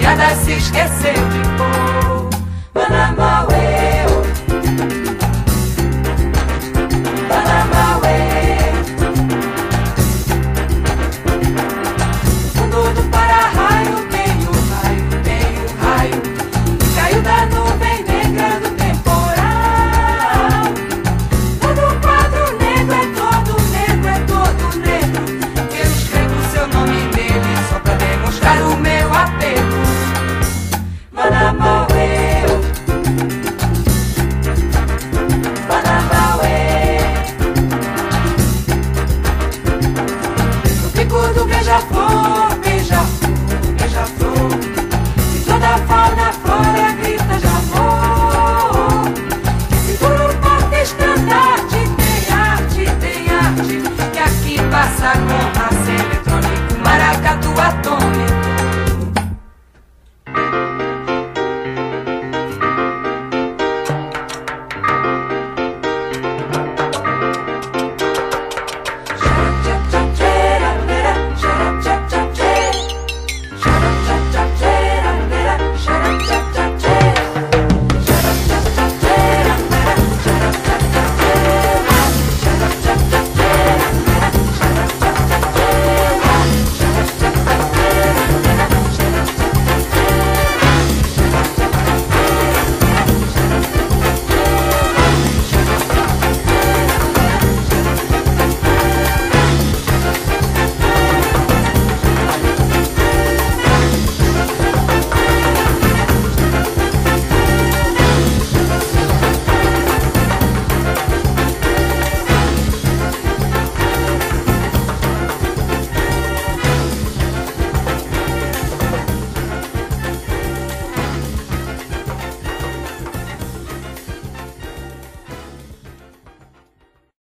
piada se esqueceu de pôr. Manamauê, Manamauê. Fundo do para-raio tem um raio, caiu da nuvem negra do temporal. Todo quadro negro é todo negro. Eu escrevo seu nome nele só pra demonstrar o meu apego. Manamauê, Manamauê. No pico do beija-flor, beija-flor, beija-flor, e toda a fauna fora grita já vou. E segura o porta-estandarte, tem arte, que aqui passa com